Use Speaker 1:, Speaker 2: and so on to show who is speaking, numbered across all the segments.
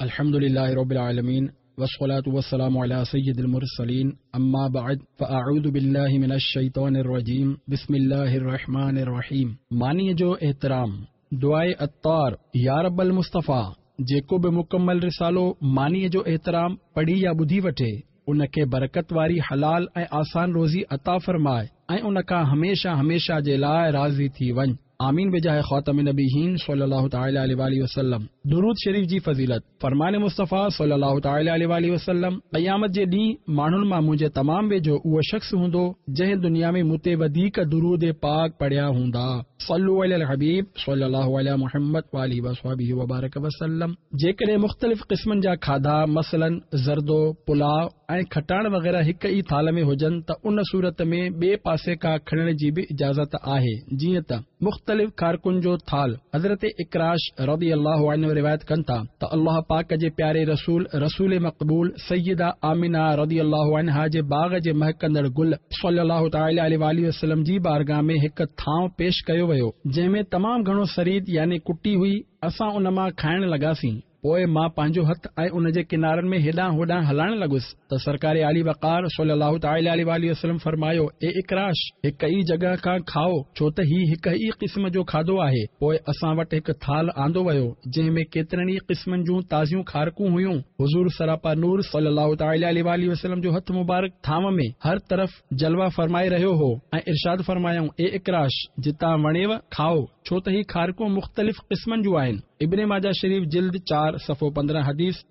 Speaker 1: अल्हम्दुलिल्लाहि रब्बिल आलमीन वस्सलातु वस्सलामु अला सय्यिदिल मुरसलीन अम्मा बअद फअऊज़ु बिल्लाहि मिनश शैतानिर रजीम बिस्मिल्लाहिर रहमानिर रहीम। मानीअ जो एहतराम दुआए अत्तार या रब्बल मुस्तफ़ा। जेको बि मुकम्मल रिसालो मानीअ जो एहतराम पढ़ी या ॿुधी वठे उनखे बरकत वारी हलाल ऐं आसान रोज़ी अता फरमाए ऐं उनखां हमेशा हमेशा जे लाइ राज़ी थी वञ। आमीन बिजाह ख़ातमिन नबीयीन सल्लल्लाहु तआला अलैहि वसल्लम। दुरूद शरीफ जी फज़ीलत। फरमान मुस्तफ़ा सल्लल्लाहु तआला अलैहि वसल्लम क़यामत जे ॾींहुं माण्हुनि मां मुंहिंजे तमाम वेझो उहो शख़्स हूंदो जंहिं दुनिया में मूं ते वधीक दुरूद पाक पढ़िया हूंदा। सल्लु अलल हबीब सल्लल्लाहु अला मुहम्मद व आलिहि वसहबिहि व बारक वसल्लम। जेकॾहिं मुख़्तलिफ़ क़िस्मनि जा खाधा मसलन ज़रदो पुलाव ऐं खटाण वग़ैरह हिक ई थाल में हुजनि त उन सूरत में ॿिए पासे खां खणण जी बि इजाज़त आहे। जीअं त मुख़्तलिफ़ कारकुन जो थाल। हज़रत इकराश रज़ियल्लाहु अन्हु रिवायत कनि था त अल्लाह पाक जे प्यारे रसूल मक़बूल सय्यदा आमिना रज़ियल्लाहु अन्हा जे बाग़ जे महकंदड़ गुल सल्लल्लाहु तआला अलैहि वसल्लम जी बारगाह में हिक थांव पेश कयो वियो जंहिंमें तमाम घणो सरीद यानी कुटी हुई। असां उन मां खाइण लॻासीं। पोइ मां पंहिंजो हथ ऐं उन जे किनारनि में हेॾां होॾां हलाइण लॻुसि त सरकार आली वक़ार सल्लल्लाहु तआला अलैहि वसल्लम फरमायो, ए इकराश हिक ई जगह खां खाओ छो त ही हिक ई क़िस्म जो खाधो आहे। पोइ असां वटि हिकु थाल आंदो वियो जंहिं में केतिरनि ई क़िस्मनि जूं ताज़ियूं खारकूं हुयूं। हुज़ूर सरापा नूर सल्लल्लाहु तआला अलैहि वसल्लम जो हथ मुबारक थाम में हर तरफ़ जलवा फरमाए रहियो हो ऐं इरशाद फरमायऊं, ए इकराश जितां वणेव खाओ छो त ही खारकूं मुख़्तलिफ़ क़िस्मनि जूं आहिनि। इब्ने माजा शरीफ जिल्द 4 सफ़ो 15 हदीस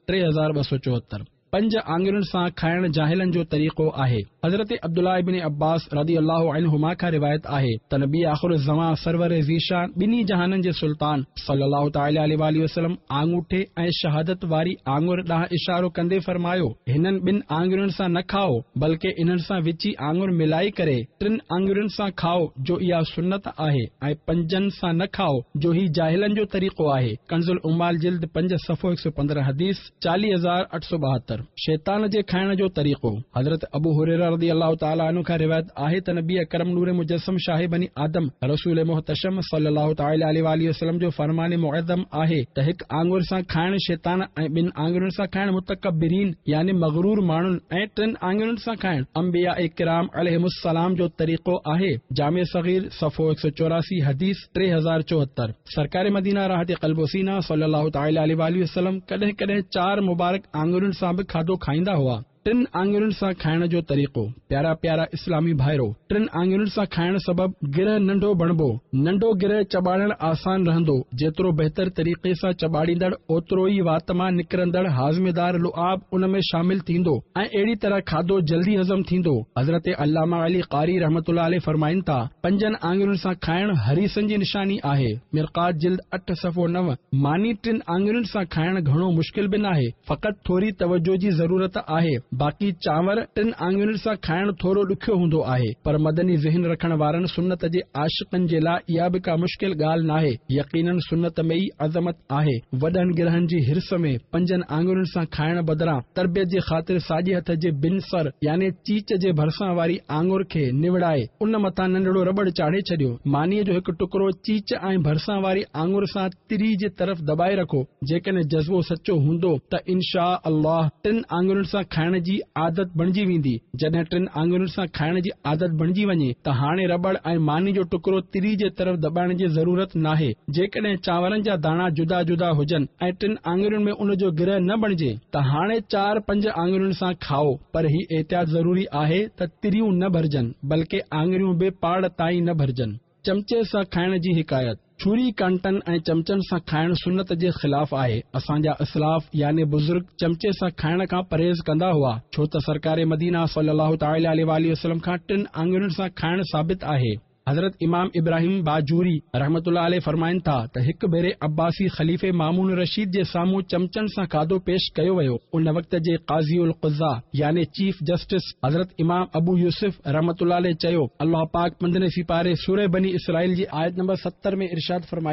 Speaker 1: 3274। पंज आंगुरनि सां खाइण जाहिलनि जो तरीक़ो आहे। हज़रत अब्दुल्लाह इब्न अब्बास रज़ियल्लाहु अन्हुमा खां रिवायत आहे त नबी आख़िर ज़मां सरवर ज़ीशान ॿिन्ही जहाननि जे सुल्तान सल्लल्लाहु तआला अलैहि वसल्लम आंगूठे ऐं शहादत वारी आंगुर ॾांहुं इशारो कंदे फरमायो, हिननि ॿिनि आंगुरनि सां न खाओ बल्कि इन्हनि सां विची आंगुर मिलाई करे टिनि आंगुरनि सां खाओ जो इहा सुन्नत आहे ऐं पंजनि सां न खाओ जो ही जाहिलनि जो तरीक़ो आहे। कंज़ुल उम्माल जिल्द 5 सफ़ो 115 हदीस 40872। शैतान जे खाइण जो तरीक़ो। हज़रत अबू हुरैरा रज़ियल्लाहु तआला अन्हु खां रिवायत आहे त नबी अकरम नूर मुजस्सम शाह बनी आदम रसूल मुहतशम सल्लल्लाहु तआला अलैहि वसल्लम जो फरमान मुअज़्ज़म आहे त हिक आंगुर सां खाइण शैतान ऐं ॿिनि आंगुरनि सां खाइण मुतकब्बिरीन यानी मग़रूर माण्हुनि ऐं टिनि आंगुरनि सां खाइण अंबिया किराम अलैहिमुस्सलाम जो तरीक़ो आहे। जामे सग़ीर सफ़ो 184 हदीस 3074। सरकार मदीना राहत क़ल्ब सीना सल्लल्लाहु तआला अलैहि वसल्लम कॾहिं कॾहिं 4 मुबारक आंगुरनि सां बि खाधो खाईंदा हुआ। टिनि आंगुरनि सां खाइण जो तरीक़ो। प्यारा प्यारा इस्लामी भाइरो, टिनि आंगुरनि सां खाइण सबबि गिरह नंढो बणिबो। नंढो गिरह चॿाड़ण आसान रहंदो। जेतिरो बहितर तरीक़े सां चॿाड़ींदड़ ओतिरो ई वात मां निकिरंदड़ हाज़मेदार लुआब उन में शामिल थींदो ऐं अहिड़ी तरह खाधो जल्दी हज़म थींदो। हज़रत अल्लामा अली क़ारी रहमतुल्लाह अलैहि फरमाइनि था, पंजनि आंगुरनि सां खाइण हरीसन जी निशानी आहे। मिरक़ात जिल्द 8 सफ़ो 9। मानी टिनि आंगुरनि सां खाइण घणो मुश्किल बि नाहे, फ़क़ति थोरी तवजो जी ज़रूरत आहे। बाक़ी चांवर टिनि आंगुरनि सां खाइण थोरो ॾुखियो हूंदो आहे, पर मदनी ज़हन रखण वारनि सुन्नत जे आशिक़नि जे लाइ इहा बि का मुश्किल ॻाल्हि नाहे। यक़ीनन सुन्नत में ई अज़मत आहे। वॾनि गिरहनि जी हिर्स में पंजनि आंगुरनि सां खाइण बदिरां तरबियत जे ख़ातिर साॼे हथ जे बिन सर यानी चीच जे भरिसां वारी आंगुर खे निवड़ाए उन मथां नंढड़ो रबड़ चाढ़े छॾियो। मानीअ जो हिकु टुकड़ो चीच ऐं भरिसां वारी आंगुर सां तिरी जे तरफ़ दॿाए रखो। जेकॾहिं जज़्बो सचो हूंदो त इंशा अल्लाह टिनि आंगुरनि सां खाइण जी आदत बणिजी वेंदी। जॾहिं टिनि आंगुरनि सां खाइण जी आदत बणिजी वञे त हाणे रबड़ ऐं मानी जो टुकड़ो तिरी जे तरफ़ दॿाइण जी ज़रूरत नाहे। जेकॾहिं चांवरनि जा दाणा जुदा जुदा हुजनि ऐं टिनि आंगुरनि में उन जो गिरह न बणिजे त हाणे 4-5 आंगुरनि सां खाओ, पर ही एहतियात ज़रूरी आहे त तिरियूं न भरजनि बल्कि आंगुरियूं बि पाड़ ताईं न भरजनि। चमचे सां खाइण जी हिकायत। छुरी कांटनि ऐं चमचनि सां खाइण सुन्नत जे ख़िलाफ़ आहे। असांजा असलाफ यानी बुज़ुर्ग चमचे सां खाइण खां परहेज़ कंदा हुआ छो त सरकार मदीना सल्लल्लाहु तआला अलैहि वसल्लम खां टिनि आंगुरनि सां खाइण साबित आहे। हज़रत इमाम इब्राहिम बाजूरी रहमतुल्लाह अलैहि फरमाइनि था त हिकु भेरे अब्बासी ख़लीफ़े मामून रशीद जे साम्हूं चमचनि सां खाधो पेश कयो वियो। उन वक़्त जे क़ाज़ी उल क़ुज़ा यानी चीफ जस्टिस हज़रत इमाम अबू यूसुफ रहमतुल्लाह अलैहि चयो, अल्लाह पाक 15 सिपारे सूरह बनी इसराइल जी आयत नंबर 70 में इरशाद फरमाए थो,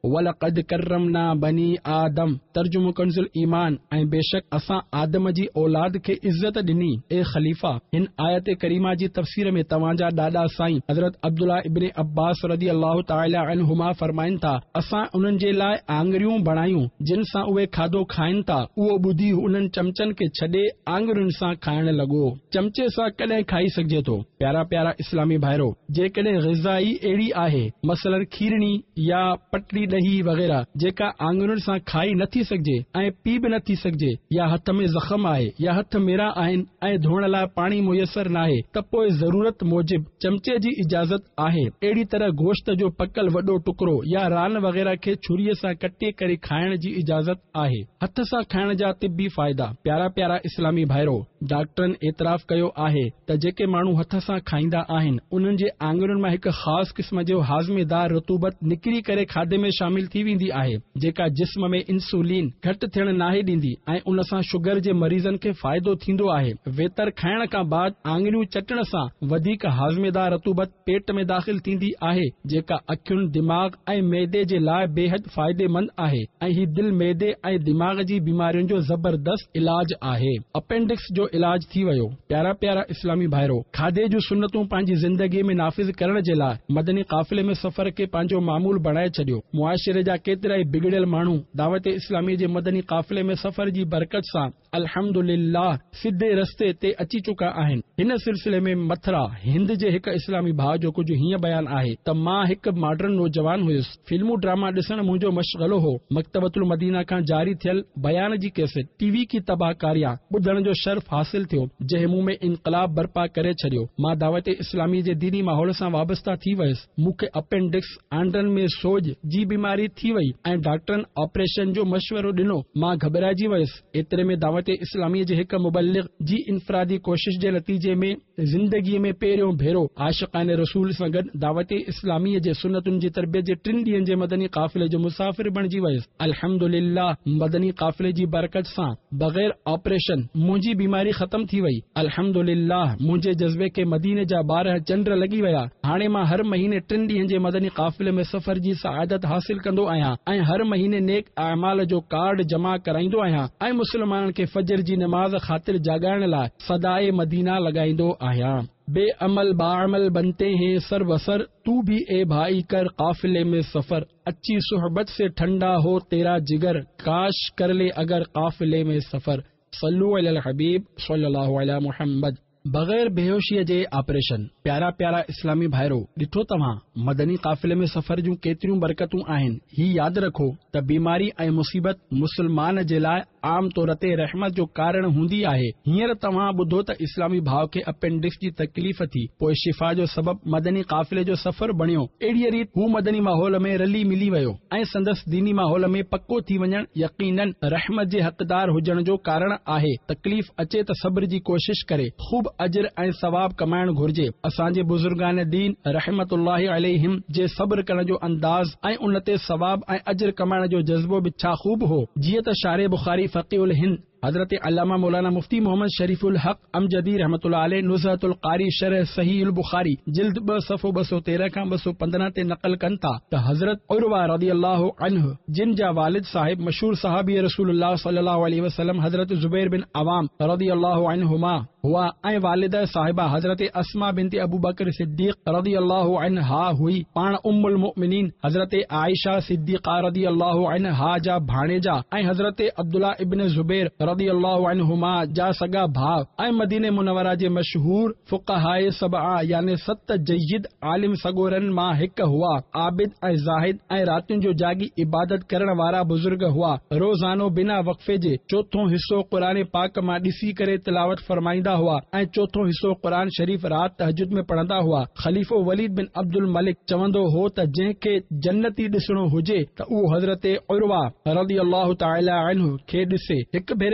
Speaker 1: वलक़द करमना बनी आदम, तर्जुमो कंजुल ईमान, ऐं बेशक असां आदम जी औलाद खे इज़त ॾिनी। ए ख़लीफ़ा, हिन आयत करीमा जी तफ़सीर में तव्हांजा ॾाॾा साईं हज़रत अब्दुल्ला इब्न अब्बास रज़ी अल्लाहु तआला अन्हुमा फरमाइनि था, असां उन्हनि जे लाइ आङुरियूं बणायूं जिन सां उहे खाधो खाइनि था। उहो ॿुधी उन्हनि चमचनि खे छॾे आङुरियुनि सां खाइण लॻो। चमचे सां कॾहिं खाई सघिजे थो। प्यारा प्यारा इस्लामी भाइरो, जेकॾहिं ग़िज़ाई अहिड़ी आहे, मसलन खीरणी या पटड़ी ॾही वग़ैरह, जेका आङुरियुनि सां खाई नथी सघिजे ऐं पी बि नथी सघिजे, या हथ में ज़ख़्म आहे या हथ मेरा आहिनि ऐं धोइण लाइ पाणी मुयसर नाहे, त पोइ ज़रूरत मूजिब चमचे जी इजाज़त आहे। अहिड़ी तरह गोश्त जो पकल वॾो टुकड़ो या रान वग़ैरह खे छुरीअ सां कटे करे खाइण जी इजाज़त आहे। हथ सां खाइण जा तिब्बी फ़ाइदा। प्यारा प्यारा इस्लामी भाइरो, डॉक्टरनि एतराफ़ कयो आहे त जेके माण्हू हथ सां खाईंदा आहिनि, उन्हनि जे आङुरियुनि मां हिकु ख़ासि क़िस्म जो हाज़मेदार रतूबत निकिरी करे खाधे में शामिल थी वेंदी आहे, जेका जिस्म में इंसुलिन घटि थियण नाहे ॾींदी ऐं उन सां शुगर जे मरीज़नि खे फ़ाइदो थींदो आहे। वेतर खाइण खां बाद आङुरियूं चटण सां वधीक हाज़मेदार रतूबत पेट में दाख़िल थींदी आहे, जेका अखियुनि, दिमाग़ ऐं मैदे जे लाइ बेहद फ़ाइदेमंद आहे ऐं ही दिल, मैदे ऐं दिमाग़ जी बीमारियुनि जो ज़बरदस्त इलाज आहे। अपेंडिक्स जो इलाज थी वियो। प्यारा प्यारा इस्लामी भाइरो, खाधे जूं सुन्नतूं पंहिंजी ज़िंदगी में नाफ़िज़ करण जे लाइ मदनी क़ाफ़िले में सफ़र खे पंहिंजो मामूल बणाए छॾियो। मुआशिरे जा केतिरा ई बिगड़ियल माण्हू दावत इस्लामी जे मदनी क़ाफ़िले में सफ़र जी बरकत सां अल्हम्दुलिल्लाह सिधे रस्ते ते अची चुका आहिनि। हिन सिलसिले में मथुरा हिंद जे हिकु इस्लामी भाउ जो कुझु हीअं बयान आहे त मां हिकु मॉडर्न नौजवान हुयुसि। फिल्मूं ड्रामा ॾिसण मुंहिंजो मशग़लो हो। मकतबतुल मदीना खां जारी थियल बयान जी कैसेट, टीवी की तबाहकारियां ॿुधण जो शर्फ हासिल थियो, जंहिं मूं में इनक़लाब बर्पा करे छॾियो। मां दावत इस्लामी जे दीनी माहौल सां वाबस्ता थी वियुसि। मूंखे अपेंडिक्स, आंडनि में सोज जी बीमारी थी वई ऐं डॉक्टरनि ऑपरेशन जो मशवरो ॾिनो। मां घबराइजी वियुसि। एतिरे में दावत इस्लामी जे हिकु मुबल्लिग़ जी इनफरादी कोशिश जे नतीजे में ज़िंदगीअ में पहिरियों भेरो आशिक़ाने रसूल सां गॾु दावत इस्लामी जे सुन्नतुनि जी तरबियत जे 3 ॾींहनि जे मदनी क़ाफ़िले जो मुसाफ़िर बणिजी वियुसि। अल्हम्दुलिल्लाह, मदनी क़ाफ़िले जी बरकत सां बग़ैर ऑपरेशन मुंहिंजी बीमारी ख़त्म थी वई। अल्हम्दुलिल्लाह, मुंहिंजे जज़्बे खे मदीने जा 12 चंड लॻी विया। हाणे मां हर महीने 3 ॾींहनि जे मदनी क़ाफ़िले में सफ़र जी सआदत हासिल कंदो आहियां ऐं हर महीने नेक अमाल जो कार्ड जमा कराईंदो आहियां ऐं मुस्लमाननि खे फजर जी नमाज़ ख़ातिर जाॻाइण लाइ सदाए मदीना लॻाईंदो आहियां। बेअमल बाअमल बनते हैं सर बसर, तू भी ए भाई कर काफिले में सफर, अच्छी सोहबत से ठंडा हो तेरा जिगर, काश कर ले अगर काफिले में सफर। सल्लु अलल हबीब सल्लल्लाहु अलैहि मुहम्मद। बग़ैर बेहोशीअ जे ऑपरेशन। प्यारा प्यारा इस्लामी भाइरो, ॾिठो तव्हां मदनी क़ाफ़िले में सफ़र जूं केतिरियूं बरकतूं आहिनि। ही यादि रखो त बीमारी ऐं मुसीबत मुस्लमान जे लाइ आम तौर ते रहमत जो कारण हूंदी आहे। हींअर तव्हां ॿुधो त इस्लामी भाउ खे अपेंडिक्स जी तकलीफ़ थी, पोइ शिफ़ा जो सबबु मदनी क़ाफ़िले जो सफ़र बणियो। अहिड़ीअ रीति हू मदनी माहौल में रली मिली वियो ऐं संदसि दीनी माहौल में पको थी वञणु यक़ीनन रहमत जे हक़दार हुजण जो कारण आहे। तकलीफ़ अचे त सब्र जी कोशिश करे ख़ूब अजर ऐं सवाब कमाइण घुर्जे। असांजे बुज़ुर्गान दीन रहमतुल्लाहि अलैहिम जे सब्र करण जो अंदाज़ ऐं उन ते सवाब ऐं अजर कमाइण जो जज़्बो बि छा ख़ूब हो। जीअं त शारे बुखारी फ़क़ीहुल हिंद हज़रत अल्लामा मौलाना मुफ्ती मोहम्मद शरीफुल हक अमजदी रहमतुल्लाह अलैह नुज़हतुल क़ारी शरह सहीहुल बुखारी जिल्द 2 सफ़ो 213 खां 215 ते नक़ल कनि था त हज़रत उरवा रज़ियल्लाहु अन्हु, जिन जा वालिद साहिब मशहूर सहाबी रसूलुल्लाह सल्लल्लाहु अलैहि वसल्लम हज़रत ज़ुबैर बिन अवाम रज़ियल्लाहु अन्हुमा हुआ ऐं वालिदा साहिबा हज़रत अस्मा बिनत अबू बकर सिद्दीक़ रज़ियल्लाहु अन्हा हुई, पाण उम्मुल मोमिनीन हज़रत आयशा सिद्दीक़ा रज़ियल्लाहु अन्हा जा भाणेजा ऐं हज़रत अब्दुल्ला इब्न ज़ुबैर रज़ियल्लाहु अन्हुमा जा सगा भाउ ऐं मदीने मुनव्वरा जे मशहूर फुक़हाए सबआ यानी 7 जय्यिद आलिम सगोरन मां हिकु हुआ। आबिद ऐं ज़ाहिद ऐं रातियुनि जो जागी इबादत करण वारा बुजुर्ग हुआ। रोज़ानो बिना वक़फ़े जे चोथों हिस्सो क़ुरान पाक मां ॾिसी करे तिलावत फरमाईंदा हुआ ऐं चोथों हिस्सो क़ुरान शरीफ़ रात तहज्जुद में पढ़ंदा हुआ। ख़लीफ़ो वलीद बिन अब्दुल मलिक चवंदो हो त जंहिंखे जन्नती ॾिसणो हुजे त उहो हज़रत उरवा रज़ियल्लाहु तआला अन्हु खे ॾिसे। हिकु भेरे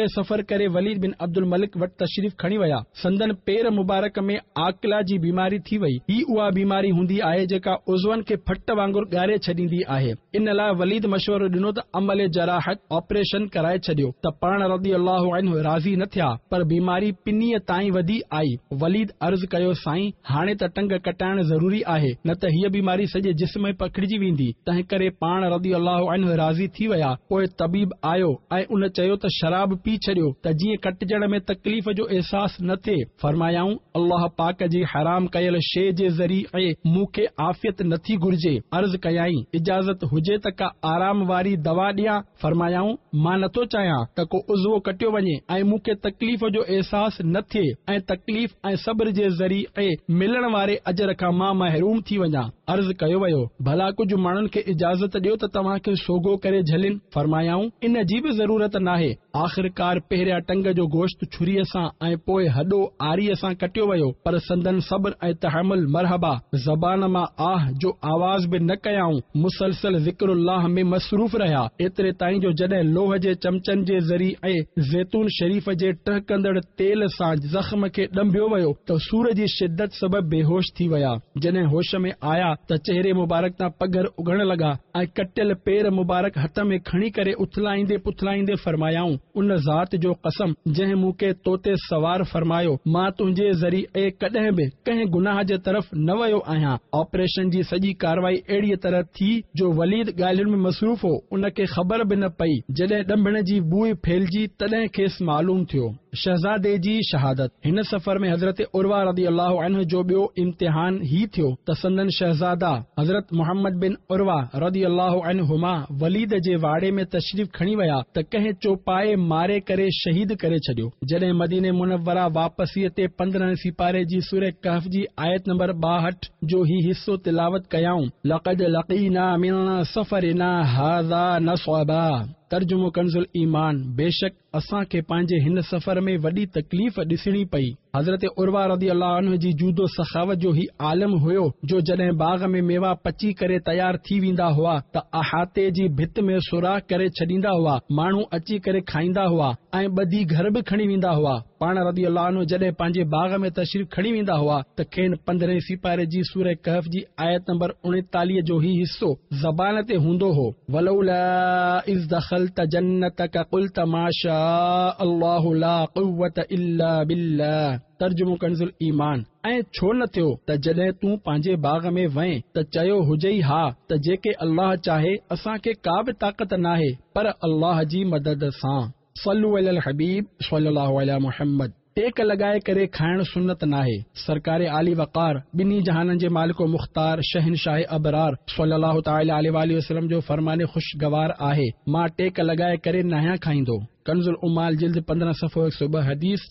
Speaker 1: ॿीहरे सफ़र करे वलीद बिन अब्दुल मलिक वटि तशरीफ़ खणी विया। संदन पेर मुबारक में आकला जी बीमारी थी वई। ही उहा बीमारी हूंदी आहे जेका उज़वनि खे फट वांगुरु ॻारे छॾींदी आहे। इन लाइ वलीद मशवरो ॾिनो त अमल जराहत ऑपरेशन कराए छॾियो त पाण रज़ी अल्लाहु अन्हु राज़ी न थिया, पर बीमारी पिनीअ ताईं वधी आई। वलीद अर्ज़ कयो, साईं हाणे त टंग कटाइण ज़रूरी आहे, न त हीअ बीमारी सॼे जिस्म में पखिड़िजी वेंदी। तंहिं करे पाण रज़ी अल्लाहु अन्हु राज़ी थी विया। पोइ तबीब आयो ऐं उन चयो त शराब पी छॾियो त जीअं कटजण में तकलीफ़ जो अहसास न थिए। फरमायाऊं, अल्लाह पाक जी हराम कयल शइ जे ज़रिए मूंखे आफ़ियत नथी घुर्जे। अर्ज़ कयाई, इजाज़त हुजे त का आराम वारी दवा ॾियां? फरमायाऊं, मां नथो चाहियां त को उज़वो कटियो वञे ऐं मूंखे तकलीफ़ जो अहसास न थिए ऐं तकलीफ़ ऐं सब्र जे ज़रिए मिलण वारे अजर खां मां महरूम थी वञा। अर्ज़ कयो वियो, भला कुझु माण्हुनि खे इजाज़त ॾियो त तव्हां खे सोगो करे झलिन? फरमायाऊं, इन जी बि ज़रूरत नाहे। आख़िरकार पहिरियां टंग जो गोश्त छुरीअ सां ऐं पोइ हॾो आरीअ सां कटियो वियो, पर संदन सब्र ऐं तहमुल मरहबा। ज़बान मां आह जो आवाज़ बि न कयाऊं। मुसलसल ज़िक्रुल्लाह में मसरूफ़ रहिया, एतिरे ताईं जो जॾहिं लोह जे चमचनि जे ज़रिए ज़ैतून शरीफ़ जे टहकंदड़ तेल सां ज़ख़्म खे ॾंभियो वियो त सूर जी शिद्दत सबबि बेहोश थी विया। जॾहिं होश में आया त चेहरे मुबारक तां पघर उगण लॻा ऐं कटियल पेर मुबारक हथ में खणी करे उथलाईंदे पुथलाईंदे फरमायाऊं, उन ज़ात जो कसम जंहिं मूंखे तोते सवार फरमायो, मां तुंहिंजे ज़रिए कॾहिं बि कंहिं गुनाह जे तरफ़ न वियो आहियां। ऑपरेशन जी सॼी कार्रवाई अहिड़ीअ तरह थी जो वलीद ॻाल्हियुनि में मसरूफ़ हो, उनखे ख़बर बि न पई। जॾहिं ॾंभण जी बूइ फैलिजी तॾहिं खेसि मालूम थियो। शहज़ादे जी शहादत। हिन सफ़र में हज़रत उर्वा रज़ी अल्लाहु अन्हु जो ॿियो इम्तिहान ही थियो त संदन शहज़ादा हज़रत मोहम्मद बिन उर्वा रज़ी अल्लाहु अन्हुमा वलीद जे वाड़े में तशरीफ़ खणी विया त कंहिं चौपाए मारे करे शहीद करे छॾियो। जॾहिं मदीने मुनव्वरा वापसीअ ते 15 सिपारे जी सूरह कहफ जी आयत नंबर 62 जो ही हिस्सो तिलावत कयाऊं, लक़द लक़ीना मिन सफ़रिना हाज़ा नस्वा। तर्जुमो कंज़ुल ईमान, बेशक असां खे पंहिंजे हिन सफ़र में वॾी तकलीफ़ ॾिसणी पई। हज़रत उर्वा रज़ी अल्लाहु अन्हु जी जूदो सखावत जो ही आलम हुयो जो जॾहिं बाग़ में मेवा पची करे तयार थी वेंदा हुआ त अहाते जी भित में सुराख करे छॾींदा हुआ। माण्हू अची करे खाईंदा हुआ ऐं ॿधी घर बि खणी वेंदा हुआ। पाण रज़ी अल्लाहु अन्हु जॾहिं पंहिंजे बाग़ में तशरीफ़ खणी वेंदा हुआ त खेनि 15 सिपारे जी सूरह कहफ जी आयत नंबर 39 जो ही हिस्सो ज़बान ते हूंदो हो, वलौला इज़ दख़लत जन्नतक क़ुल्त मा शा अल्लाहु ला क़ुव्वत इल्ला बिल्लाह। तर्जुमो कंज़ुल ईमान। ऐं छो न थियो त जॾहिं तूं पंहिंजे बाग़ में वएं त चयो हुजे ई हा त जेके अल्लाह चाहे असां खे का बि ताक़त नाहे पर अल्लाह जी मदद सां। सल्लु अलल हबीब सल्लल्लाहु अलैहि मुहम्मद। टेक लॻाए करे खाइण सुन्नत नाहे। सरकार आली वक़ार ॿिन्ही जहाननि जे मालिको मुख़्तार शहनशाह अबरार सल्लल्लाहु तआला अलैहि वसल्लम जो फरमाने खुशगवार आहे, मां टेक लॻाए करे नाहियां खाईंदो। कंज़ुल उमाल जिल्द 15 सफ़ो 102 हदीस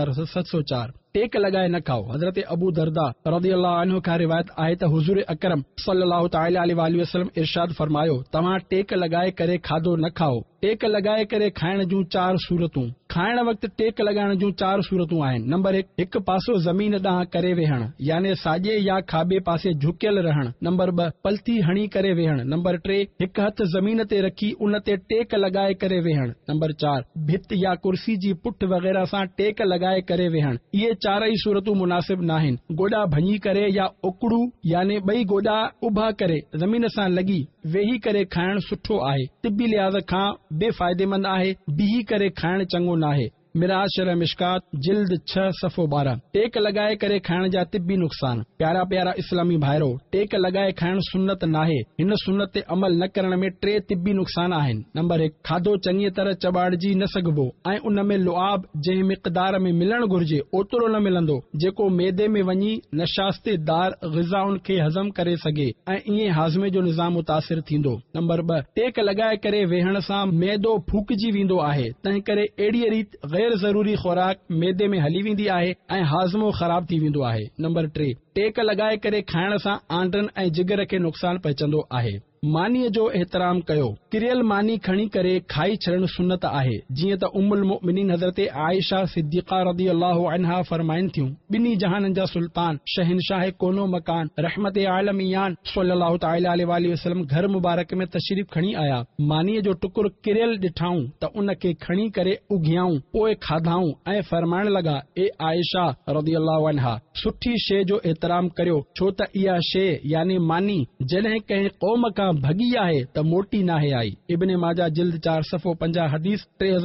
Speaker 1: 40,704। टेक लॻाए न खाओ। हज़रत अबू दरदा रज़ी अल्लाहु अन्हु खां रिवायत आहे त हुज़ूर अकरम सल्लल्लाहु तआला अलैहि वसल्लम इरशाद फरमायो, तव्हां टेक लॻाए करे खाधो न खाओ। टेक लॻाए करे खाइण जूं 4 सूरतूं। खाइण वक़्तु टेक लॻाइण जूं 4 सूरतूं आहिनि। नंबर 1, हिकु पासो ज़मीन ॾांहुं करे वेहण, याने साॼे या खाॿे पासे झुकियल रहण। नंबर 2, पलथी हणी करे वेहण। नंबर 3, हिकु हथु ज़मीन ते रखी उन ते टेक लॻाए करे वेहण। नंबर 4, भित या कुर्सी जी पुठ वग़ैरह सां टेक लॻाए करे वेहण। इहे 4 ई सूरतूं मुनासिब नाहिनि। गोॾा भञी करे या उकड़ू याने ॿई गोॾा उभा करे ज़मीन सां लॻी वेही करे खाइण सुठो आहे। तिबी लिहाज़ खां बेफ़ाइदेमंद आहे। बीही करे खाइण चङो नाहे। मिराज शरह मिशकात जिल्द 6 सफ़ो 12। टेक लॻाए करे खाइण जा तिबी नुक़सान। प्यारा प्यारा इस्लामी भाइरो, टेक लॻाए खाइण सुन्नत नाहे। हिन सुन्नत ते अमल न करण में 3 तिबी नुक़सान आहिनि। नंबर 1, खाधो चङी तरह चॿाड़जी न सघिबो ऐं उन में लुआब जंहिं मिक़दार में मिलण घुर्जे ओतिरो न मिलंदो जेको मैदे में वञी नशास्तेदार ग़िज़ाउनि खे हज़म करे सघे ऐं ईअं हाज़मे जो निज़ाम मुतासिर थींदो। नंबर 2, टेक लॻाए करे वेहण सां मैदो फूकजी वेंदो आहे, तंहिं करे अहिड़ीअ रीति गैर ज़रूरी खुराक मैदे में हली वेंदी आहे ऐं हाज़मो ख़राब थी वेंदो आहे। नंबर 3, टेक लॻाए करे खाइण सां आंडनि ऐं जिगर खे नुक़सान पहुचंदो आहे। मानीअ जो एहतराम कयो। किरियल मानी खणी करे खाई छॾणु सुन्नत आहे, जीअं त उम्मुल मुमिनीन हज़रत आयशा सिद्दीक़ा रज़ियल्लाहु अन्हा फरमाइनि थियूं, ॿिन्ही जहाननि जा सुल्तान शहनशाह कोनो मकान रहमत आलमियान सल्लल्लाहु तआला अलैहि वसल्लम घर मुबारक में तशरीफ़ खणी आया। मानीअ जो टुकुर किरियल ॾिठाऊं त उन खे खणी करे उघियाऊं, पोइ खाधाऊं ऐं फरमाइण लॻा, ए आयशा रज़ियल्लाहु अन्हा, सुठी शइ जो एहतराम करियो, छो त इहा शइ यानी मानी जॾहिं कंहिं क़ौम खां भॻी आहे त मोटी नाहे आई। इब्ने माजा जिल्द 4 सफ़ो 50 हदीस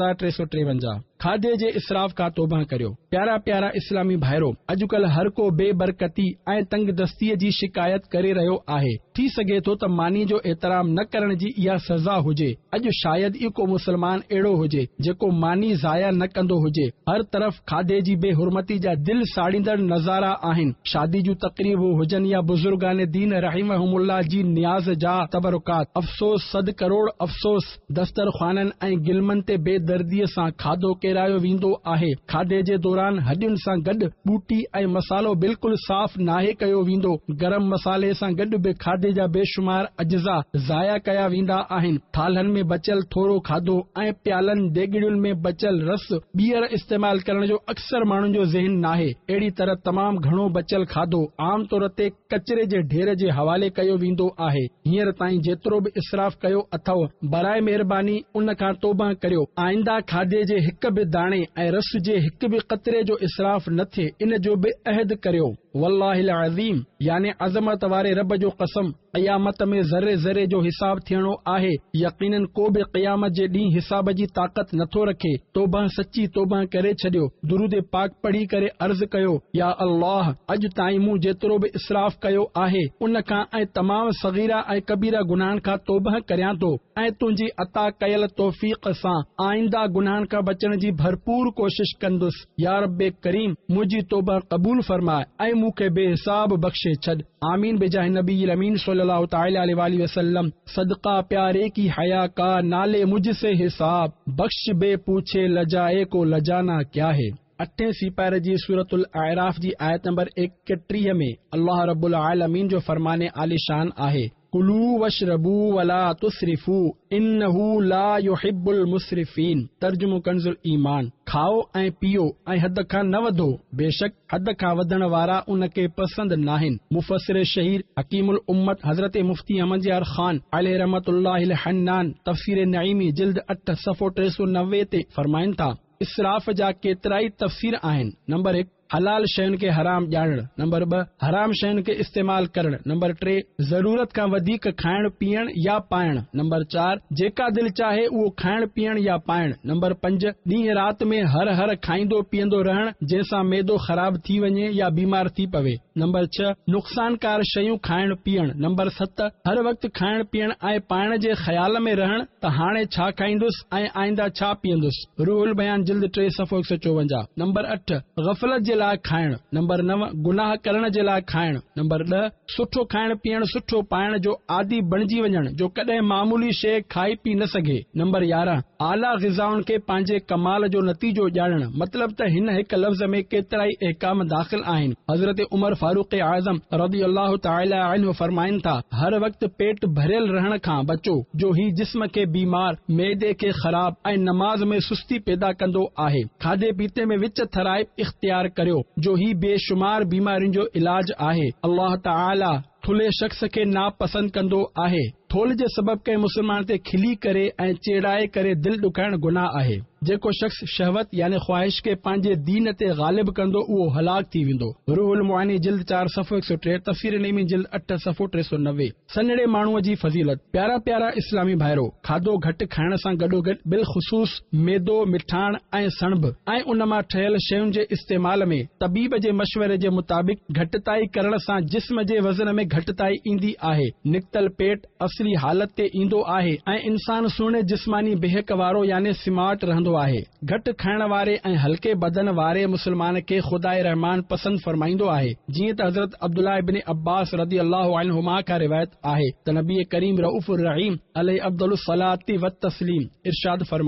Speaker 1: 3353। खाधे जे इसराफ खां तौबा करियो। प्यारा प्यारा इस्लामी भाइरो, अॼुकल्ह हर को बेबरकती ऐं तंगदस्तीअ जी शिकायत करे रहियो आहे। थी सघे थो त मानी जो एहतराम न करण जी इहा सज़ा हुजे। अॼु शायदि ई को मुसलमान अहिड़ो हुजे जेको मानी ज़ाया न कंदो हुजे। हर तरफ़ खाधे जी बेहुरमती जा दिल साड़ींदड़ नज़ारा आहिनि। शादी जूं तकरीबूं हुजनि या बुज़ुर्गान दीन रहिमहुमुल्लाह जी नियाज़ जा तबरुकात। अफ़सोस, सद करोड़ अफ़सोस, दस्तरख़्वाननि ऐं गिलमनि ते बेदर्दीअ सां खाधो केरायो वेंदो आहे। खाधे जे दौरान हॾियुनि सां गॾु बूटी ऐं मसालो बिल्कुलु साफ़ नाहे कयो वेंदो। गरम मसाले सां गॾु बि खाधे जा बेशुमार अज्जा ज़ाया कया वेंदा आहिनि। थालनि में बचियल थोरो खाधो ऐं प्यालनि देगिड़ियुनि में बचियल रस ॿीहर इस्तेमाल करण जो अक्सर माण्हुनि जो ज़हन नाहे। अहिड़ी तरह तमामु घणो बचियल खाधो आम तौर ते कचरे जे ढेर जे हवाले कयो वेंदो आहे। हींअर ताईं जेतिरो बि इसराफ कयो अथव, बराए महिरबानी उन खां तौबा करियो। आइंदा खाधे जे हिक बि दाणे ऐं रस जे हिक बि क़तरे जो इसराफ न थिए, इन जो बि अहद करियो। वल्लाहिल अज़ीम, यानी अज़मत वारे रब जो कसम, क़यामत में ज़रे ज़रे जो हिसाब थियणो आहे। यकीनन को बि क़यामत जे ॾींहुं हिसाब जी ताक़त नथो रखे। तौबा, सची तौबा करे छॾियो। दुरूद पाक पढ़ी करे अर्ज़ कयो, या अल्लाह, अॼु ताईं मूं जेतिरो बि इसराफ कयो आहे उन खां ऐं तमामु सगीरा ऐं कबीरा गुनाहनि खां तौबा करियां थो ऐं तुंहिंजी अता कयल तौफ़ीक़ सां आइंदा गुनाहनि खां बचण जी भरपूर कोशिश कंदुसि। या रब्बे करीम, मुंहिंजी तौबा क़बूल फरमाए ऐं मूंखे बेहिसाब बख़्शे छॾ। आमीन बिजाह नबी अमीन सल्लल्लाहु तआला अलैहि वसल्लम। सदका प्यारे की हया का, नाले मुझसे हिसाब, बख्श बे पूछे लजाए को लजाना क्या है। 8 सिपारे जी सूरतुल आराफ जी आयत नंबर 31 में अल्लाह रब्बुल आलमीन जो फरमाने आलिशान आहे, कुलू वशरबू वला तुसरिफू इन्नहू ला युहिब्बुल मुसरिफीन। तर्जुमो कंजुल ईमान, खाओ ऐं पियो ऐं हद खां न वधो, बेशक हद खां वधण वारा उन खे पसंद नाहिन। मुफस्सिर शहीर हकीमुल उम्मत हज़रत मुफ्ती अहमद यार खान अलैहि रहमतुल्लाहिल हन्नान तफ़सीर नईमी जिल्द 8 सफ़ो 390 ते फरमाइनि था, इसराफ जा केतिराई तफ़सीर आहिनि। नंबर 1, हलाल शयुनि खे हराम ॼाणण। नंबर 2, हराम शयुनि खे इस्तेमाल करण। नंबर 3, ज़रूरत खां वधीक खाइण पीअण या पाइण। नंबर 4, जेका दिलि चाहे उहो खाइण पीअण या पाइण। नंबर 5, ॾींहं राति में हर खाईंदो पीअंदो रहण जंहिंसां मैदो ख़राब थी वञे या बीमार थी पवे। नंबर 6, नुक़सानकार शयूं खाइण पीअण। नंबर 7, हर वक़्तु खाइण पीअण ऐं पाइण जे ख़्याल में रहण त हाणे छा खाईंदुसि ऐं आइंदा छा पीअंदुसि। रूहुल बयान जिल्द 3 सफ़ो 154। नंबर 8, ग़फ़लत जे लाइ खाइण। नंबर 9, गुनाह करण जे लाइ खाइण। नंबर 10, सुठो खाइण पीअण सुठो पाइण जो आदि बणिजी वञण जो कॾहिं मामूली शइ खाई पी न सघे। नंबर 11, आला ग़िज़ाउनि खे पंहिंजे कमाल जो नतीजो ॼाणण। मतिलब त हिन हिक लफ़्ज़ में केतिराई अहकाम दाख़िल आहिनि। हज़रत उमर फारूक़ आज़म रज़ियल्लाहु तआला अन्हु फरमाइनि था, हर वक़्तु पेट भरियल रहण खां बचो जो ही जिस्म खे बीमार, मैदे खे ख़राब ऐं नमाज में सुस्ती पैदा कंदो आहे। खाधे पीते में विच थराइब इख्तियार करियो जो ही बेशुमार बीमारियुनि जो इलाज आहे। अल्लाह ताला थुल्हे शख़्स खे नापसंद कंदो आहे। थोल जे सबब कंहिं मुसलमान ते खिली करे ऐं चेड़ाए करे दिल ॾुखाइण गुनाह आहे। जेको शख़्स शहवत यानी ख्वाहिश खे पंहिंजे दीन ते गालिब कंदो उहो हलाक थी वेंदो। रूहुल मुआनी जिल्द 4 सफ़ो 103, तफ़सीर नईमी जिल्द 8 सफ़ो 390। सन्हड़े माण्हूअ जी फज़ीलत। प्यारा प्यारा इस्लामी भाइरो, खाधो घटि खाइण सां गॾोगॾु बिलख़ुसूस मैदो, मिठाण ऐं सणभ ऐं उन मां ठहियल शयुनि जे इस्तेमाल में तबीब जे मशवरे जे मुताबिक़ घटिताई करण सां जिस्म जे वज़न में घटिताई ईंदी आहे। निकतल पेट असली हालत ते ईंदो आहे ऐं इंसान सुहिणे जिस्मानी बेहक वारो यानी स्मार्ट रहंदो आहे। घटि खाइण वारे ऐं हल्के बदन वारे मुसलमान खे खुदाए रहमान पसंद फरमाईंदो आहे। जीअं त हज़रत अब्दुल्लाह इब्न अब्बास रज़ियल्लाहु अन्हुमा का रिवायत आहे त नबी करीम रऊफ़ुर रहीम अलैहि अफ़्ज़लुस सलाती व तस्लीम इरशाद फरमायो,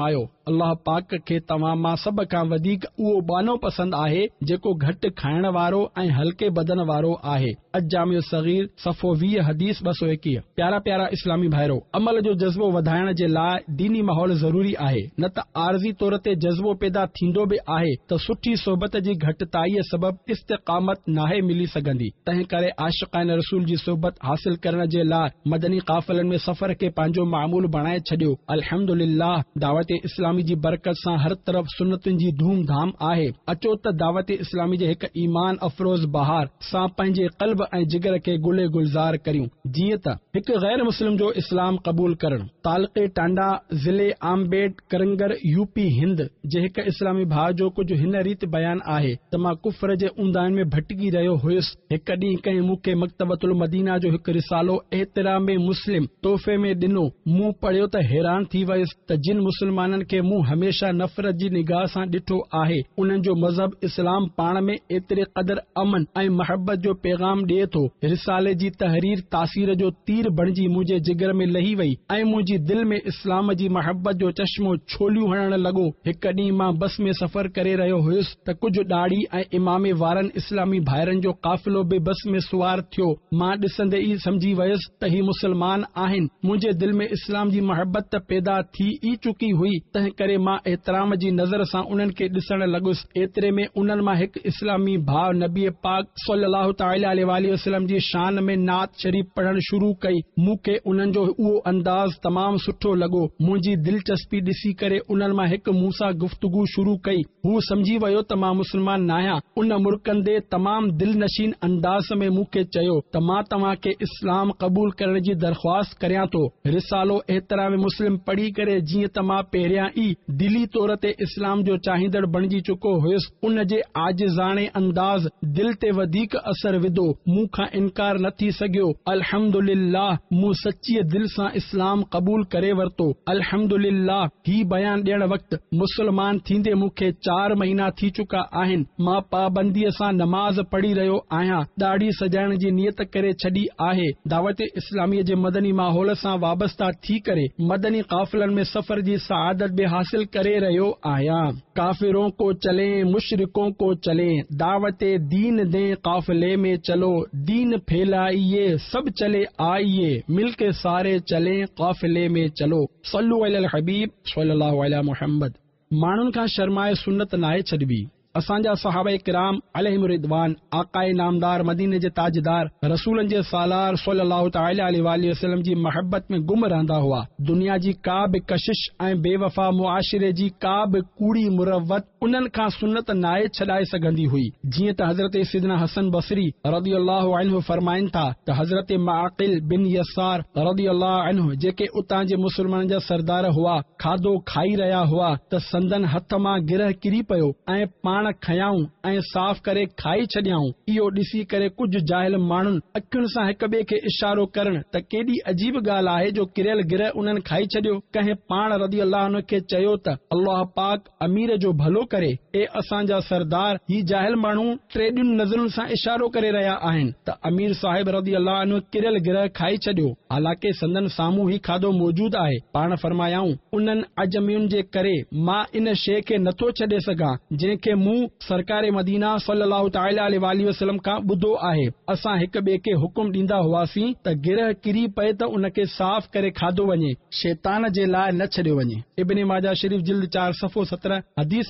Speaker 1: अल्लाह पाक खे तव्हां मां सभ खां वधीक उहो बानो पसंद आहे जेको घटि खाइण वारो ऐं हल्के बदन वारो आहे। अजामियो सगीर सफ़ो 20 हदीस 221। प्यारा प्यारा इस्लामी भाइरो, अमल जो जज़्बो वधाइण जे लाइ दीनी माहौल ज़रूरी आहे, न त आरज़ी तौर ते जज़्बो पैदा थींदो बि आहे त सुठी सोबत जी घटिताईअ सबबि इस्तिक़ामत नाहे मिली सघंदी। तंहिं करे आशिक़ान रसूल जी सोबत हासिल करण जे लाइ मदनी काफ़िलनि में सफ़र खे पंहिंजो मामूल बणाए छॾियो। अल्हम्दुलिल्लाह, दावत इस्लामी जी बरकत सां हर तरफ़ सुन्नतुनि जी धूम धाम आहे। अचो त दावत इस्लामी जे हिकु ईमान अफरोज़ बहार सां पंहिंजे क़ल्ब ऐं जिगर खे गुले गुलज़ार करियूं। जीअं त हिकु गैर मुस्लिम जो इस्लाम क़बूल करणु। तालके टांडा ज़िले आमबेड करंगर यूपी हिंद जे हिकु इस्लामी भाउ जो कुझु हिन रीति बयान आहे त मां कुफर जे उंदान में भटकी रहियो हुयुसि। हिकु ॾींहुं कंहिं मूंखे मकतबतुल मदीना जो हिकु रिसालो एहतिराम मुस्लिम तोहफ़े में ॾिनो। मूं पढ़ियो त हैरान थी वियुसि त जिन मुस्लमाननि खे मूं हमेशा नफ़रत जी निगाह सां ॾिठो आहे, उन्हनि जो मज़हब इस्लाम पाण में एतिरे क़दर अमन ऐं मोहब्बत जो पैगाम ॾिए थो। रिसाले जी तहरीर तासीर जो तीर बणिजी मुंहिंजे जिगर में लही वई ऐं मुंहिंजी दिलि में इस्लाम जी मोहब्बत जो चश्मो छोलियूं हणण लॻो। हिकु ॾींहुं मां बस में सफ़र करे रहियो हुयुसि त कुझु ॾाढ़ी ऐं इमामे वारनि इस्लामी भाइरनि जो काफ़िलो बि बस में सुवार थियो। मां ॾिसंदे ई समझी वियुसि त ही मुस्लमान आहिनि। मुंहिंजे दिलि में इस्लाम जी मोहब्बत पैदा थी ई चुकी हुई, तंहिं करे मां एहतराम जी नज़र सां उन्हनि खे ॾिसण लॻुसि। एतिरे में उन्हनि मां हिकु इस्लामी भाउ नबी पाक सल्लल्लाहु तआला अलैहि वसल्लम जी शान में नात शरीफ़ पढ़णु शुरू कई। मूंखे उन्हनि जो उहो अंदाज़ तमामु सुठो लॻो। मुंहिंजी दिलचस्पी ॾिसी करे उन्हनि मां हिकु मूं सां गुफ्तगू शुरू कई। हू समझी वियो त मां मुस्लमान नाहियां। उन मुड़कंदे तमामु दिलनशीन अंदाज़ में मूंखे चयो त मां तव्हां खे इस्लाम क़बूल करण जी दरख़्वास्त करियां थो। रिसालो एहतराम मुस्लिम पढ़ी करे जीअं त मां पहिरियां ई दिली तौर ते इस्लाम जो चाहींदड़ बणिजी चुको हुयुसि, उन जे आजिज़ाने अंदाज़ दिल ते वधीक असर विधो। मूंखां इनकार न थी सघियो। अल्हम्दुलिल्लाह, मूं सच्चीअ दिल सां इस्लाम क़बूल करे वरितो। अल्हम्दुलिल्लाह, ही बयान ॾियण वक़्तु मुस्लमान थींदे मूंखे 4 महीना थी चुका आहिनि। मां पाबंदीअ सां नमाज़ पढ़ी रहियो आहियां। ॾाढ़ी सजाइण जी नियत करे छॾी आहे। दावत इस्लामीअ जे मदनी माहौल सां वाबस्ता थी करे मदनी काफ़िलनि में सफ़र जी सआदत बि हासिल करे रहियो आहियां। काफिरों को चले मुशरिकों को चले, दावते दीन दे काफिले में चलो। दीन फैलाइए सब चले आइए, मिलके सारे चले काफिले में चलो। सल्लु अलल हबीब सल्लल्लाहु अलैहि मुहम्मद। माण्हुनि खां शर्माए सुन्नत नाहे छॾिबी। असांजा सहाबा किराम अलैहिम रिदवान आकाए नामदार मदीने जे ताजदार रसूलनि जे सालार सल्लल्लाहु तआला अलैहि वसल्लम जी मोहब्बत में गुम रहंदा हुआ। दुनिया जी का बि कशिश ऐं बेवफा मुआशिरे जी का बि कूड़ी मुरवत उन्हनि खां सुन्नत नाहे छॾाए सघंदी हुई। जीअं त हज़रत सिदना हसन बसरी रज़ियल्लाहु अन्हु फरमाइनि था त हज़रत माक़िल बिन यसार रज़ियल्लाहु अन्हु जेके उतां जे मुस्लमाननि जा सरदार हुआ, खाधो खाई रहिया हुआ त संदन हथ मां गिरह किरी पियो ऐं पाण खयाऊं ऐं साफ़ करे खाई छॾियाऊं। इहो ॾिसी करे कुझु जाहिल माण्हुनि अखियुनि सां हिक ॿिए खे इशारो करण त केॾी अजीब ॻाल्हि आहे जो किरियल गिरह उन्हनि खाई छॾियो। कंहिं पाण रज़ियल्लाहु अन्हु खे चयो त अल्लाह पाक अमीर जो भलो करे। ए असांजा सरदार, ही जाहिल माण्हू टेॾियुनि नज़रुनि सां इशारो करे रहिया आहिनि त अमीर साहिब रज़ियल्लाहु अन्हु किरियल गिरह खाई छॾियो, हालांकि संदन साम्हूं ही खाधो मौजूद आहे। पाण फरमायाऊं, उन्हनि अजमियुनि जे करे मां इन शइ खे नथो छॾे सघां जंहिंखे मूं सरकार मदीना सल्लल्लाहु तआला अलैहि वसल्लम खां ॿुधो आहे। असां हिक ॿिए खे हुकुम ॾींदा हुआसीं त गिरह किरी पए त उनखे साफ़ करे खाधो वञे, शैतान जे लाइ न छॾियो वञे। इब्ने माजा शरीफ़ जिल्द 4 सफ़ो 17 हदीस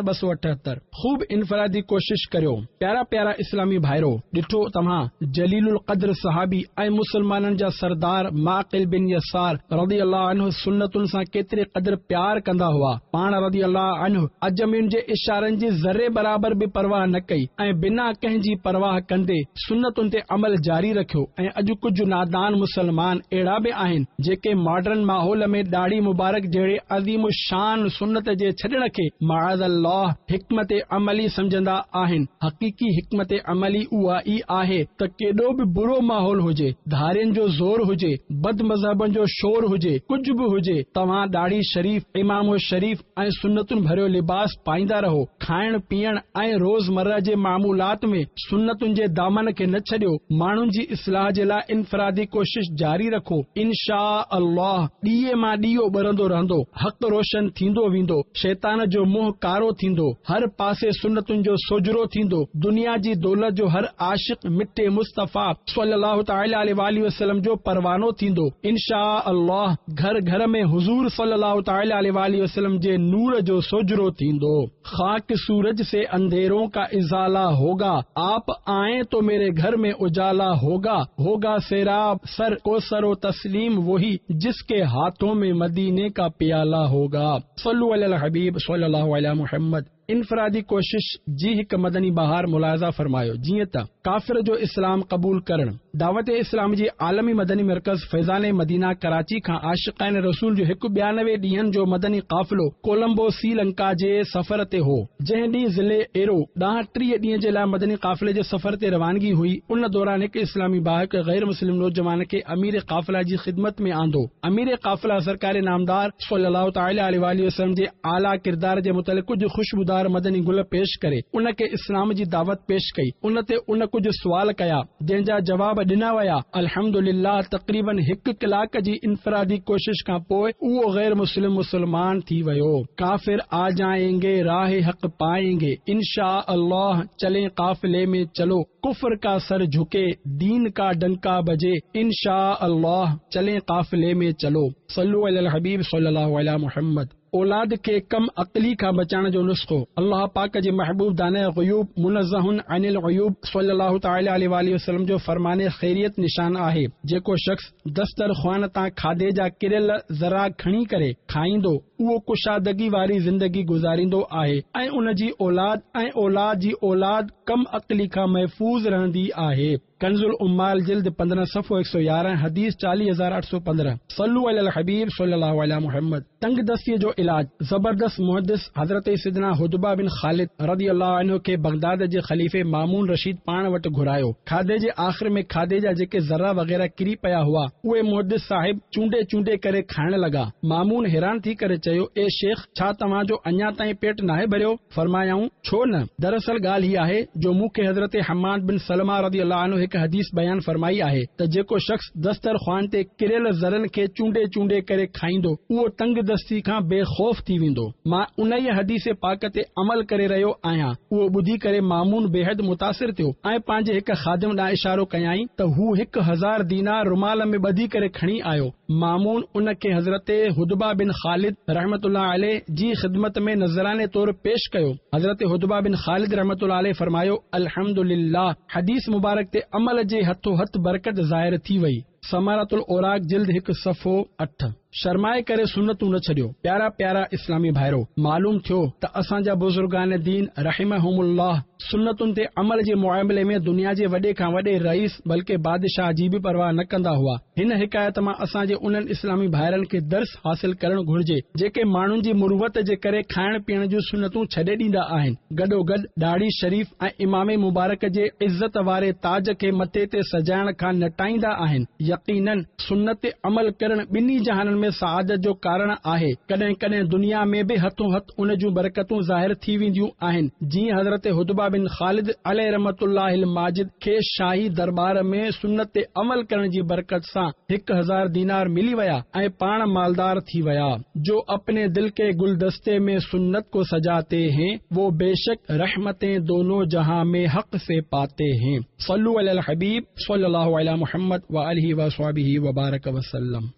Speaker 1: 3278। खूब इनफरादी कोशिश करियो। प्यारा प्यारा इस्लामी भाइरो, ॾिठो तव्हां जलीलुल क़द्र सहाबी ऐं मुसलमाननि जा सरदार माक़िल बिन यसार रज़ियल्लाहु अन्हु सुन्नतुनि सां केतिरे क़द्र प्यार कंदा हुआ। पाण रज़ियल्लाहु अन्हु अजमियुनि जे इशारनि जी ज़र्रे बराबर बि परवाह न कई ऐं बिना कंहिंजी परवाह कंदे सुन्नतुनि ते अमल जारी रखियो। ऐं अॼु कुझु नादान मुसलमान अहिड़ा बि आहिनि जेके मॉडर्न माहौल में ॾाढ़ी मुबारक जहिड़े अज़ीम शान सुन्नत जे छॾण खे माअज़ल्लाह हिकमत अमली समझंदा आहिनि। हक़ीक़ी हिकमत अमली उहा ई आहे त केॾो बि बुरो माहौल हुजे, धारियुनि जो ज़ोर हुजे, बद मज़हबनि जो शोर हुजे, कुझु बि हुजे, तव्हां ॾाढ़ी शरीफ़, इमाम शरीफ़ ऐं सुन्नतुनि भरियो लिबास पाईंदा रहो। खाइण खाइण पीअण ऐं रोज़मर्रा जे मामूलात में सुन्नतुनि जे दामन खे न छॾियो। माण्हुनि जी इस्लाह जे लाइ इनफरादी कोशिश जारी रखो। इंशा अल्लाह ॾींहं मां ॾींहों ॿरंदो रहंदो, हक़ रोशन थींदो वेंदो, शैतान जो मुंहुं कारो थींदो, हर पासे सुन्नतुनि जो सोजरो थींदो। दुनिया जी दौलत जो हर आशिक मिठे मुस्तफ़ा सल्लल्लाहु तआला अलैहि वसल्लम जो परवानो थींदो। इंशा अल्लाह घर घर में हुजूर सल्लल्लाहु तआला अलैहि वसल्लम जे नूर जो सोजरो थींदो। खाक सूरज से अंधेरों का इजाला होगा, आप आए तो मेरे घर में उजाला होगा सैराब सर को सरो तस्लीम वही जिसके हाथों में मदीने का प्याला होगा। सल्लु अलल हबीब सल्लल्लाहु अलैहि मुहम्मद। इनफरादी कोशिश जी हिकु मदनी बहार मुलाज़ा फरमायो। जीअं त काफ़िर जो इस्लाम क़बूल करण। दावत इस्लाम जी आलमी मदनी मरकज़ फैज़ान मदीना कराची खां आशिक़ान रसूल जो हिकु 92 ॾींहनि जो मदनी क़ाफ़िलो कोलंबो श्रीलंका जे सफ़र ते हो। जंहिं ॾींहुं ज़िले एरो ॾांहुं 30 ॾींहं जे लाइ मदनी क़ाफ़िले जे सफ़र ते रवानगी हुई। उन दौरान हिकु इस्लामी बाहिक गैर मुस्लिम नौजवान खे अमीर क़ाफ़िला जी ख़िदमत में आंदो। अमीर क़ाफ़िला सरकार नामदार सल्लल्लाहु तआला अलैहि वसल्लम जे आला किरदार जे मुतलिक़ कुझु ख़ुशबूदार मदनी गुल पेश करे उन खे इस्लाम जी दावत पेश कई। उन ते उन कुझु सुवाल कया जंहिंजा जवाब ॾिना विया। अल्हम्दुलिल्लाह तक़रीबन 1 कलाक जी इनफरादी कोशिश खां पोइ उहो गैर मुस्लिम मुसलमान थी वियो। काफिर आ जाएंगे राह हक पाएंगे, इंशा अल्लाह चले काफिले में चलो, कुफ्र का सर झुके दीन का डंका बजे, इंशा अल्लाह चले काफिले में चलो। सल्लु अलल हबीब सल्लल्लाहु अलैहि मुहम्मद। औलाद खे कम अक़ली खां बचाइण जो नुस्ख़ो। अल्लाह पाक जे महबूब दाने ग़ुयूब मुनज़्ज़हुन अनिल ग़ुयूब सल्लल्लाहु तआला अलैहि वसल्लम जो फरमाने ख़ैरियत निशान आहे। जेको शख़्स दस्तरख़्वान तां खाधे जा किरियल ज़रा खणी करे खाईंदो उहो कुशादगी वारी ज़िंदगी गुज़ारींदो आहे ऐं उन जी औलाद ऐं औलाद जी औलाद कम अक़ली खां महफ़ूज़ रहंदी आहे। कंजुल उम्माल जिल्द 15 सफ़ो 111 हदीस 40,815। सल्लु अलल हबीब सल्लल्लाहु अलैहि मुहम्मद। तंग दस्तीअ जो इलाज। ज़बरदस्त मुहद्दिस हज़रत सैयदना हुदबा बिन ख़ालिद रज़ियल्लाहु अन्हु खे बगदाद जे ख़लीफ़े मामून रशीद पाण वटि घुरायो। खाधे जे आख़िर में खाधे जा जेके ज़रा वग़ैरह किरी पिया हुआ उहे मुहद्दिस साहिब चूंडे चूंडे करे खाइण लॻा। मामून हैरान थी करे चयो, ए शेख, छा तव्हां जो अञा ताईं पेट नाहे भरियो? फरमायाऊं, छो न? दरअसल ॻाल्हि हीअ आहे जो मूंखे हज़रत हम्माद बिन सलमा रज़ियल्लाहु अन्हु हिकु हदीस बयान फरमाई आहे त जेको शख़्स दस्तरख़्वान ते किरियल ज़रनि खे चूंडे चूंडे करे खाईंदो उहो तंग दस्ती खां बेखौफ़ थी वेंदो। मां उन ई हदीस पाक ते अमल करे रहियो आहियां। उहो ॿुधी करे मामून बेहद मुतासिर थियो ऐं पंहिंजे हिकु ख़ादिम ॾांहुं इशारो कयाईं त हू 1000 दीनार रुमाल में ॿधी करे खणी आयो। मामून उन खे हज़रत हुदबा बिन ख़ालिद रहमतुल्लाह अलैह जी ख़िदमत में नज़राने तौर पेश कयो। हज़रत हुदबा बिन ख़ालिद रहमतुल्लाह अलैह फरमायो, अल्हम्दुलिल्लाह, हदीस मुबारक ते अमल जे हथो हथ बरकत ज़ाहिर थी वई। समारतुल औराक जिल्द 1 सफ़ो 8। शर्माए करे सुन्नतूं न छॾियो। प्यारा प्यारा इस्लामी भाइरो, मालूम थियो त असांजा बुज़ुर्गान दीन रहिमहुमुल्लाह सुन्नतुनि ते अमल जे मुआमले में दुनिया जे वॾे खां वॾे रईस बल्कि बादशाह जी बि परवाह न कंदा हुआ। हिन हिकायत मां असांजे उन्हनि इस्लामी भाइरनि खे दर्स हासिल करणु घुर्जे जेके माण्हुनि जी मुरुवत जे करे खाइण पीअण जूं सुन्नतूं छॾे ॾींदा आहिनि। गॾोगॾु ॾाढ़ी शरीफ़ ऐं इमाम मुबारक जे इज़त वारे ताज खे मथे ते सजाइण खां नटाईंदा आहिनि। यकीनन सुन्नत ते अमल करण ॿिन्ही जहाननि में सआदत जो कारण आहे। कॾहिं कॾहिं दुनिया में बि हथों हथ उन जूं बरकतूं ज़ाहिर थी वेंदियूं आहिनि। जीअं हज़रत हुदबा बिन ख़ालिद अलैहि रहमतुल्लाहिल माजिद खे शाही दरबार में सुन्नत ते अमल करण जी बरकत सां 1000 दीनार मिली विया ऐं पाण मालदार थी विया। जो अपने दिल के गुलदस्ते में सुन्नत को सजाते हैं वो बेशक रहमतें दोनों जहां में हक से पाते हैं। सल्लु अलल हबीब सल्लल्लाहु अलैहि मुहम्मद व आलिहि व सहाबिहि व बारक वसल्लम।